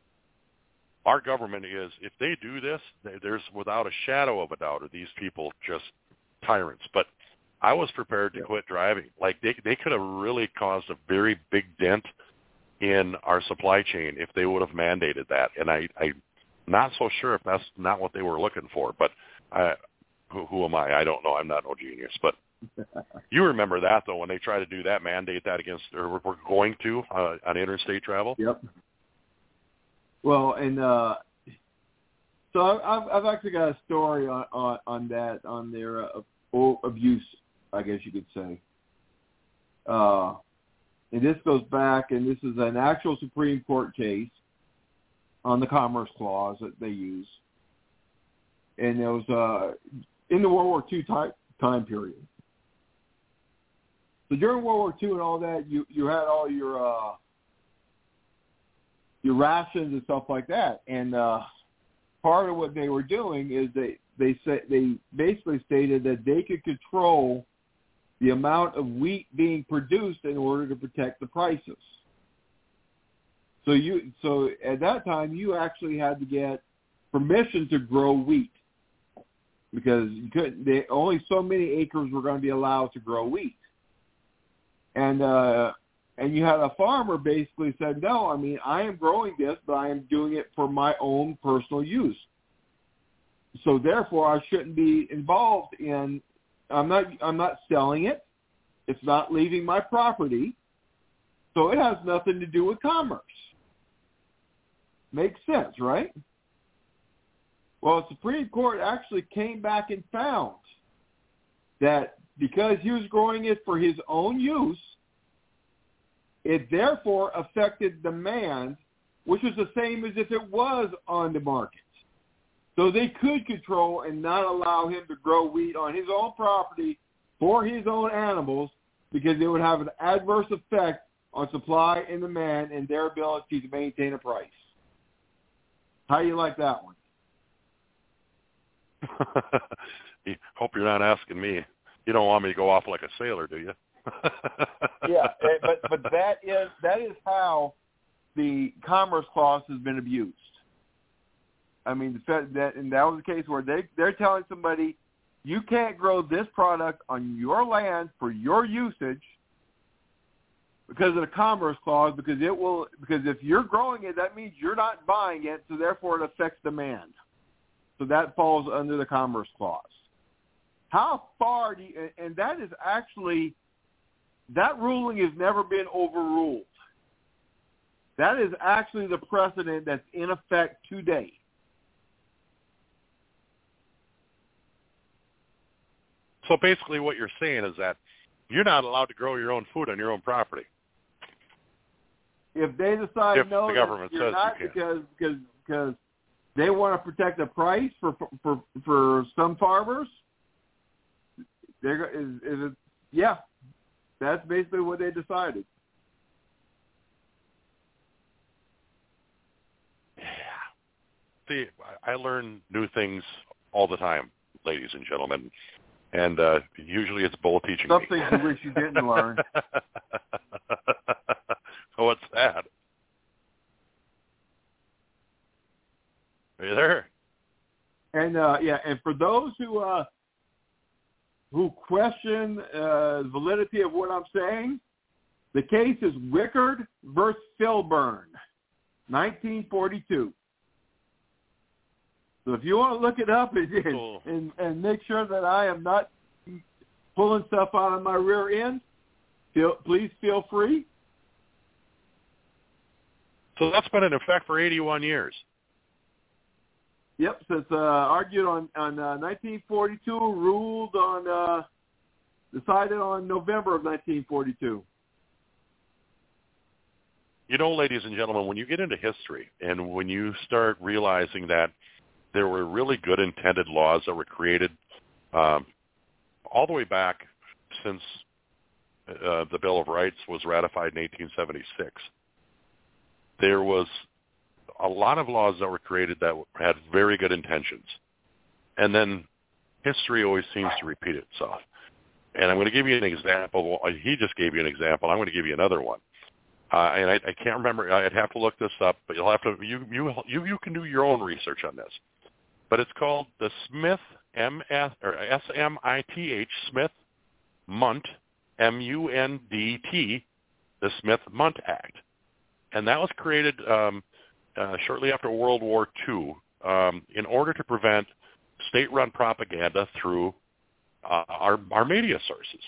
Our government is, if they do this, there's without a shadow of a doubt, are these people just tyrants. But I was prepared to quit driving. Like, they they could have really caused a very big dent in our supply chain if they would have mandated that. And I, I'm not so sure if that's not what they were looking for. But I, who, who am I? I don't know. I'm not no genius. But you remember that, though, when they try to do that, mandate that against, or we're going to, uh, on interstate travel? Yep. Well, and uh, so I've, I've actually got a story on, on, on that, on their uh, abuse, I guess you could say. Uh, and this goes back, and this is an actual Supreme Court case on the Commerce Clause that they use. And it was uh, in the World War Two time, time period. So during World War Two and all that, you, you had all your uh, your rations and stuff like that. And uh, part of what they were doing is they they said they basically stated that they could control the amount of wheat being produced in order to protect the prices. So you so at that time you actually had to get permission to grow wheat because you couldn't. They, only so many acres were going to be allowed to grow wheat. And uh, and you had a farmer basically said, no, I mean, I am growing this, but I am doing it for my own personal use. So therefore, I shouldn't be involved in. I'm not. I'm not selling it. It's not leaving my property. So it has nothing to do with commerce. Makes sense, right? Well, the Supreme Court actually came back and found that because he was growing it for his own use, it therefore affected demand, which is the same as if it was on the market. So they could control and not allow him to grow wheat on his own property for his own animals, because it would have an adverse effect on supply and demand and their ability to maintain a price. How do you like that one? Hope you're not asking me. You don't want me to go off like a sailor, do you? Yeah, but but that is that is how the Commerce Clause has been abused. I mean, the Fed, that and that was the case where they they're telling somebody, you can't grow this product on your land for your usage because of the Commerce Clause, because it will because if you're growing it, that means you're not buying it, so therefore it affects demand. So that falls under the Commerce Clause. How far do you, and that is actually, that ruling has never been overruled. That is actually the precedent that's in effect today. So basically what you're saying is that you're not allowed to grow your own food on your own property. If they decide if no, the government you're says not you can. because because because they want to protect the price for for for some farmers, they're is, is it, yeah, that's basically what they decided. Yeah. See, I learn new things all the time, ladies and gentlemen. And uh, usually it's bull teaching Some me. things you wish you didn't learn. What's that? Are you there? And uh, yeah, and for those who uh, who question uh, the validity of what I'm saying, the case is Wickard versus Filburn, nineteen forty-two. So if you want to look it up and, Cool. and and make sure that I am not pulling stuff out of my rear end, feel, please feel free. So that's been in effect for eighty-one years. Yep, since uh, argued on on uh, nineteen forty-two, ruled on, uh, decided on November of nineteen forty-two. You know, ladies and gentlemen, when you get into history and when you start realizing that there were really good intended laws that were created um, all the way back since uh, the Bill of Rights was ratified in eighteen seventy-six. There was a lot of laws that were created that had very good intentions. And then history always seems to repeat itself. And I'm going to give you an example. He just gave you an example. I'm going to give you another one. Uh, and I, I can't remember. I'd have to look this up, but you'll have to. You you you you can do your own research on this. But it's called the Smith M S or S M I T H Smith Mundt M U N D T, the Smith-Mundt Act, and that was created um, uh, shortly after World War Two um, in order to prevent state-run propaganda through uh, our our media sources.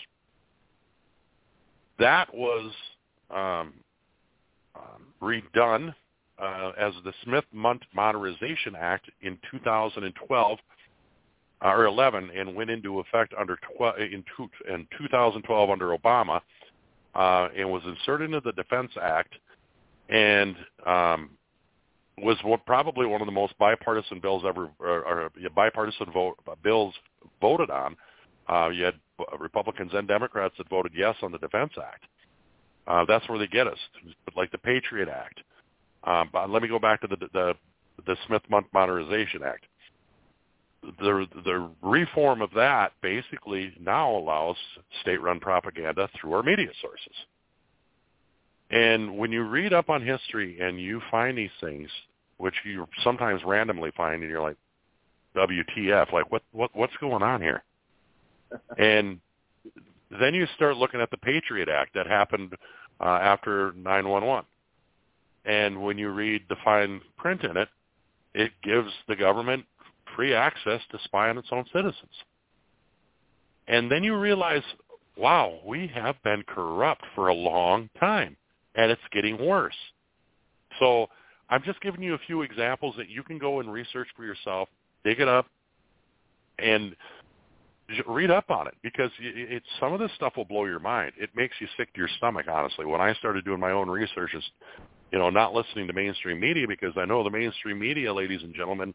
That was um, um, redone uh, as the Smith-Mundt Modernization Act in two thousand twelve uh, or eleven, and went into effect under tw- in, two, in two thousand twelve under Obama, uh, and was inserted into the Defense Act, and um, was what, probably one of the most bipartisan bills ever, or, or bipartisan vote, bills voted on. Uh, you had Republicans and Democrats that voted yes on the Defense Act. Uh, that's where they get us, like the Patriot Act. Um, but let me go back to the the, the Smith-Mundt Modernization Act. The the reform of that basically now allows state-run propaganda through our media sources. And when you read up on history and you find these things, which you sometimes randomly find, and you're like, W T F, like what what what's going on here? And then you start looking at the Patriot Act that happened uh, after nine one one. And when you read the fine print in it, it gives the government free access to spy on its own citizens. And then you realize, wow, we have been corrupt for a long time, and it's getting worse. So I'm just giving you a few examples that you can go and research for yourself, dig it up, and read up on it, because it's, some of this stuff will blow your mind. It makes you sick to your stomach, honestly. When I started doing my own research, is, you know, not listening to mainstream media, because I know the mainstream media, ladies and gentlemen,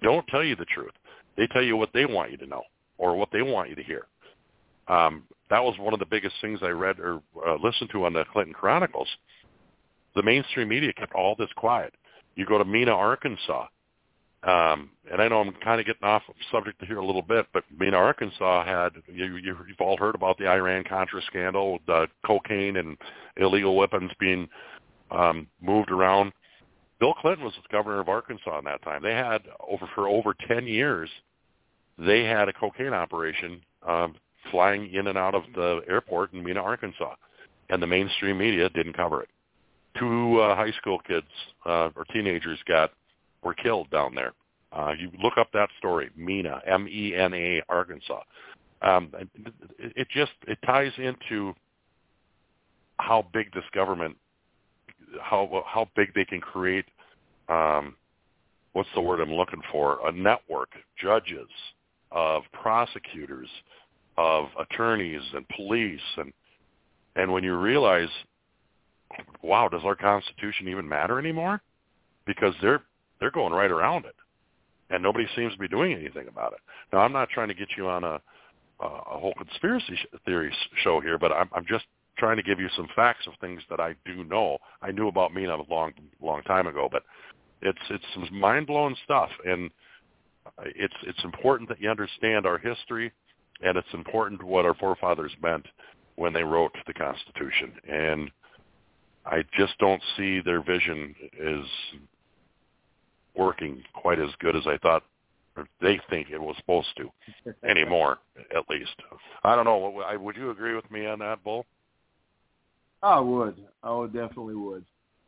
don't tell you the truth. They tell you what they want you to know or what they want you to hear. Um, that was one of the biggest things I read or uh, listened to on the Clinton Chronicles. The mainstream media kept all this quiet. You go to Mena, Arkansas, um, and I know I'm kind of getting off subject here a little bit, but Mena, Arkansas had, you, you've all heard about the Iran-Contra scandal, the cocaine and illegal weapons being um, moved around. Bill Clinton was the governor of Arkansas at that time. They had, over for over ten years, they had a cocaine operation um, flying in and out of the airport in Mena, Arkansas, and the mainstream media didn't cover it. Two uh, high school kids uh, or teenagers got were killed down there. Uh, you look up that story, Mena, M E N A, Arkansas. Um, it, it just it ties into how big this government, how how big they can create. Um, what's the word I'm looking for? A network, judges, of prosecutors, of attorneys and police, and and when you realize, wow, does our Constitution even matter anymore? Because they're they're going right around it, and nobody seems to be doing anything about it. Now, I'm not trying to get you on a a whole conspiracy theory show here, but I'm, I'm just trying to give you some facts of things that I do know. I knew about Mena a long long time ago, but it's it's some mind blowing stuff, and it's it's important that you understand our history, and it's important what our forefathers meant when they wrote the Constitution. And I just don't see their vision is working quite as good as I thought, or they think it was supposed to anymore, at least. I don't know. Would you agree with me on that, Bull? I would. I would definitely would.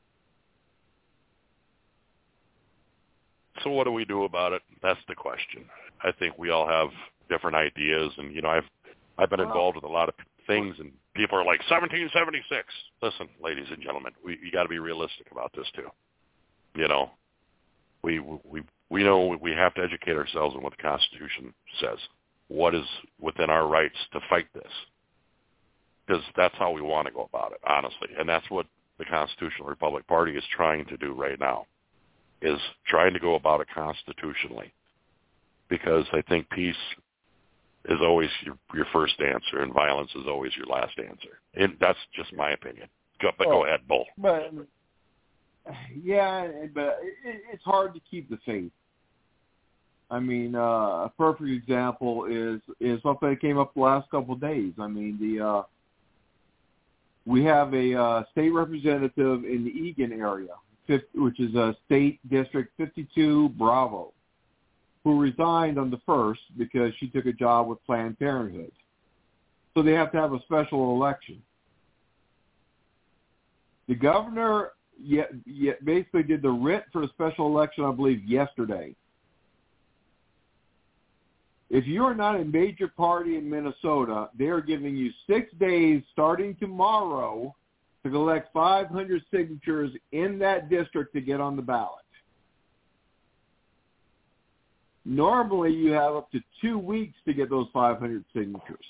So what do we do about it? That's the question. I think we all have different ideas, and, you know, I've I've been involved with a lot of things, and people are like, seventeen seventy-six. Listen, ladies and gentlemen, we you got to be realistic about this too. You know, we we we know we have to educate ourselves on what the Constitution says. What is within our rights to fight this? Because that's how we want to go about it, honestly, and that's what the Constitutional Republic Party is trying to do right now, is trying to go about it constitutionally. Because I think peace is always your, your first answer, and violence is always your last answer. And that's just my opinion. Go, but well, go ahead, Bull. But yeah, but it, it's hard to keep the faith. I mean, uh, a perfect example is is something that came up the last couple of days. I mean, the uh, we have a uh, state representative in the Eagan area, which is a state district fifty-two Bravo, who resigned on the first because she took a job with Planned Parenthood. So they have to have a special election. The governor yet, yet basically did the writ for the special election, I believe, yesterday. If you are not a major party in Minnesota, they are giving you six days starting tomorrow to collect five hundred signatures in that district to get on the ballot. Normally, you have up to two weeks to get those five hundred signatures.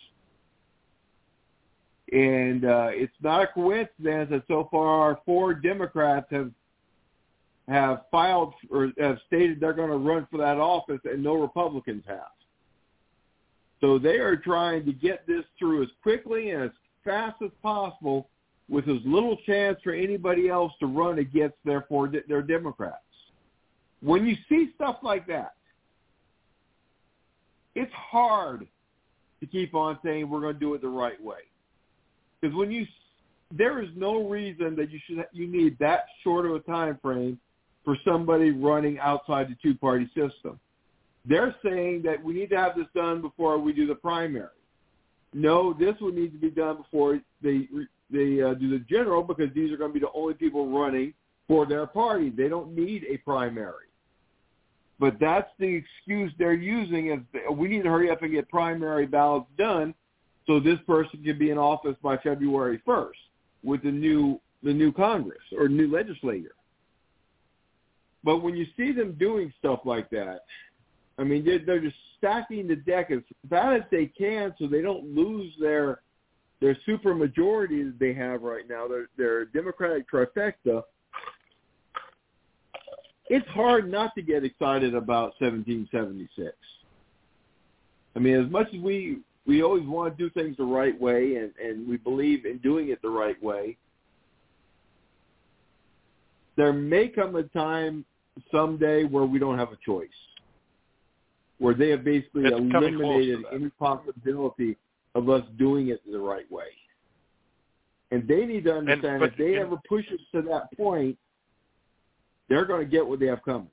And uh, it's not a coincidence that so far four Democrats have have filed or have stated they're going to run for that office, and no Republicans have. So they are trying to get this through as quickly and as fast as possible, with as little chance for anybody else to run against their four, their Democrats. When you see stuff like that, it's hard to keep on saying we're going to do it the right way. Because when you, there is no reason that you should you need that short of a time frame for somebody running outside the two-party system. They're saying that we need to have this done before we do the primary. No, this would need to be done before they they uh, do the general, because these are going to be the only people running for their party. They don't need a primary. But that's the excuse they're using, is we need to hurry up and get primary ballots done so this person can be in office by February first with the new the new Congress or new legislature. But when you see them doing stuff like that, I mean, they're, they're just stacking the deck as bad as they can so they don't lose their their super majority that they have right now, their, their Democratic trifecta. it's hard not to get excited about seventeen seventy-six. I mean, as much as we, we always want to do things the right way and, and we believe in doing it the right way, there may come a time someday where we don't have a choice, where they have basically it's eliminated any possibility of us doing it the right way. And they need to understand and, if they and, ever push us to that point, they're going to get what they have coming.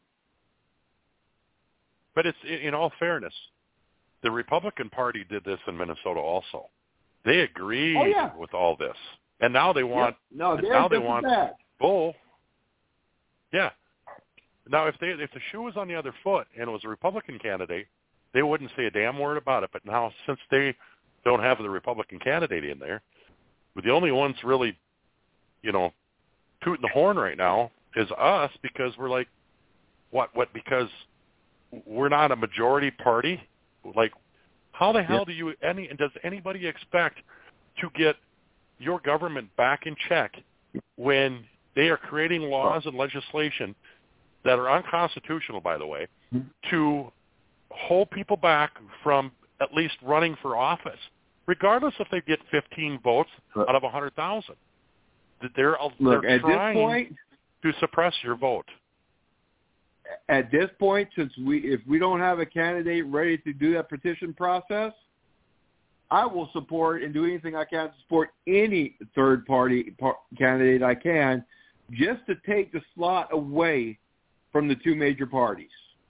But it's in all fairness, the Republican Party did this in Minnesota also. They agreed oh, yeah. with all this, and now they want yep. no, now they just want that. Bull. Yeah. Now, if they if the shoe was on the other foot and it was a Republican candidate, they wouldn't say a damn word about it. But now, since they don't have the Republican candidate in there, but the only ones really, you know, tooting the horn right now is us, because we're like, what? What? Because we're not a majority party. Like, how the hell yep. do you any? Does anybody expect to get your government back in check when they are creating laws and legislation that are unconstitutional, by the way, mm-hmm. to hold people back from at least running for office, regardless if they get fifteen votes out of one hundred thousand? They're, Look, they're at trying this point, to suppress your vote. At this point, since we if we don't have a candidate ready to do that petition process, I will support and do anything I can to support any third-party par- candidate I can, just to take the slot away from the two major parties.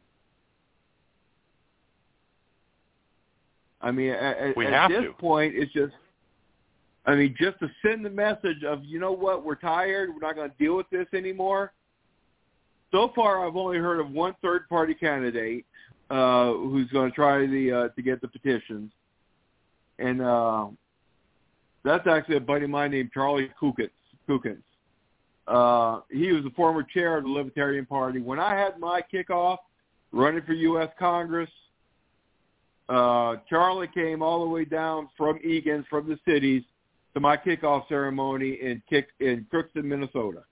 I mean, at, we at have this to. point, it's just, I mean, just to send the message of, you know what, we're tired, we're not going to deal with this anymore. So far, I've only heard of one third-party candidate uh, who's going to try the, uh, to get the petitions. And uh, that's actually a buddy of mine named Charlie Kukins. Kukins. Uh, he was the former chair of the Libertarian Party. When I had my kickoff running for U S Congress, uh, Charlie came all the way down from Egan, from the cities, to my kickoff ceremony in, Kick, in Crookston, Minnesota.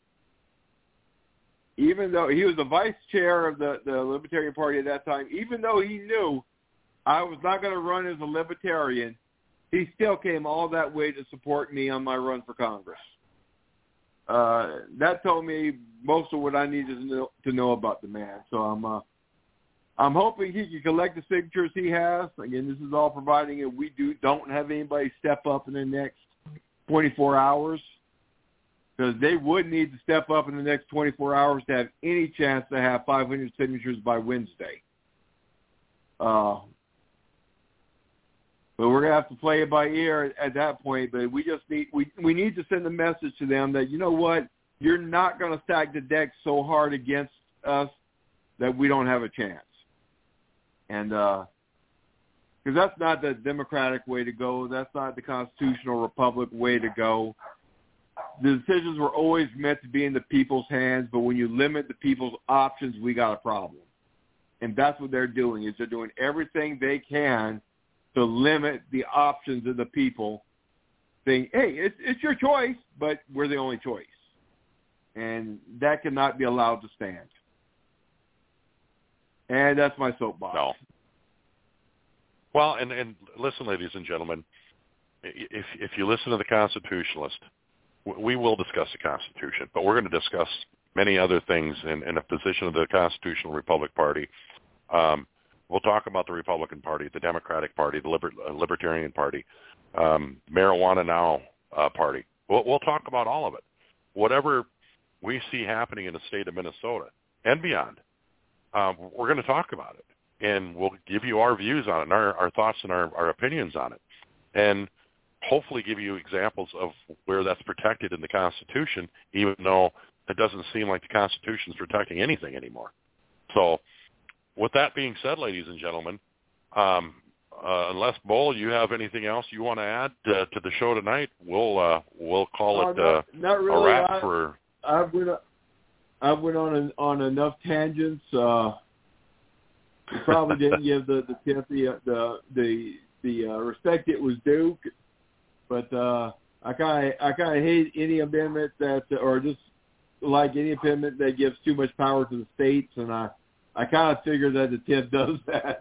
Even though he was the vice chair of the, the Libertarian Party at that time, even though he knew I was not going to run as a Libertarian, he still came all that way to support me on my run for Congress. Uh, that told me most of what I needed to know, to know about the man. So I'm uh, I'm hoping he can collect the signatures he has. Again, this is all providing that we do don't have anybody step up in the next twenty-four hours, because they would need to step up in the next twenty-four hours to have any chance to have five hundred signatures by Wednesday. Uh, but we're going to have to play it by ear at that point. But we just need we, we need to send a message to them that, you know what, you're not going to stack the deck so hard against us that we don't have a chance. And because uh, that's not the democratic way to go. That's not the constitutional republic way to go. The decisions were always meant to be in the people's hands, but when you limit the people's options, we got a problem. And that's what they're doing, is they're doing everything they can to limit the options of the people, saying, hey, it's, it's your choice, but we're the only choice. And that cannot be allowed to stand. And that's my soapbox. No. Well, and, and listen, ladies and gentlemen, if if you listen to the Constitutionalist, we will discuss the Constitution, but we're going to discuss many other things in, in a position of the Constitutional Republic Party. Um, we'll talk about the Republican Party, the Democratic Party, the Liber- uh, Libertarian Party, um, Marijuana Now uh, Party. We'll, we'll talk about all of it. Whatever we see happening in the state of Minnesota and beyond, um, we're going to talk about it, and we'll give you our views on it, and our, our thoughts and our, our opinions on it, and hopefully give you examples of where that's protected in the Constitution, even though it doesn't seem like the Constitution is protecting anything anymore. So with that being said, ladies and gentlemen, um, uh, unless, Bull, you have anything else you want to add uh, to the show tonight, we'll uh, we'll call uh, it not, uh, not really. a wrap I, for... I went, I went on an, on enough tangents. Uh, probably didn't give the the tip the the the, the uh, respect it was due. But uh, I kind of I kind of hate any amendment that, or just like any amendment that gives too much power to the states, and I, I kind of figure that the tenth does that.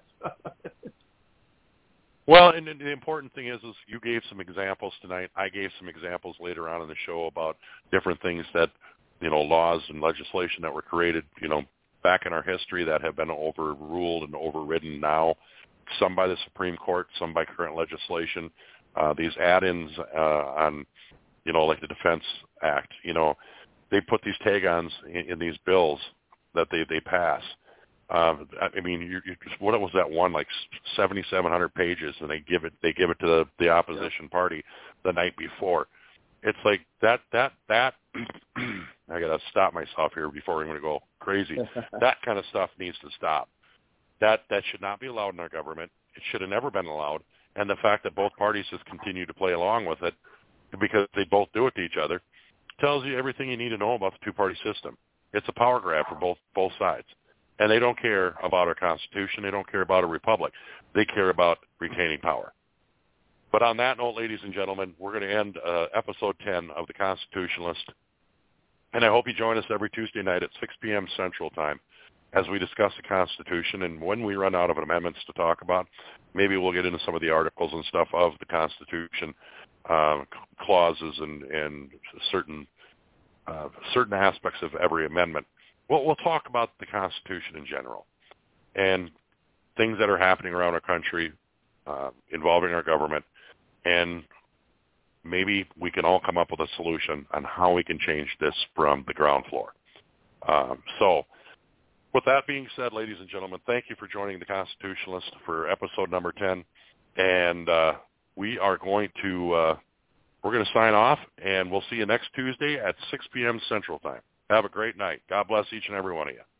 Well, and the important thing is, is you gave some examples tonight. I gave some examples later on in the show about different things that, you know, laws and legislation that were created, you know, back in our history that have been overruled and overridden now, some by the Supreme Court, some by current legislation. Uh, these add-ins uh, on, you know, like the Defense Act, you know, they put these tag-ons in, in these bills that they, they pass. Um, I mean, you, you, what was that one, like seventy-seven hundred pages, and they give it they give it to the, the opposition yeah. party the night before. It's like that that that. I gotta stop myself here before I'm going to go crazy. That kind of stuff needs to stop. That that should not be allowed in our government. It should have never been allowed. And the fact that both parties just continue to play along with it because they both do it to each other tells you everything you need to know about the two-party system. It's a power grab for both both sides. And they don't care about our Constitution. They don't care about a republic. They care about retaining power. But on that note, ladies and gentlemen, we're going to end uh, episode ten of The Constitutionalist. And I hope you join us every Tuesday night at six p.m. Central Time as we discuss the Constitution. And when we run out of amendments to talk about, maybe we'll get into some of the articles and stuff of the Constitution, uh, clauses and, and certain uh, certain aspects of every amendment. Well, we'll talk about the Constitution in general and things that are happening around our country uh, involving our government, and maybe we can all come up with a solution on how we can change this from the ground floor. Um, so with that being said, ladies and gentlemen, thank you for joining the Constitutionalist for episode number ten, and uh, we are going to uh, we're going to sign off, and we'll see you next Tuesday at six p.m. Central Time. Have a great night. God bless each and every one of you.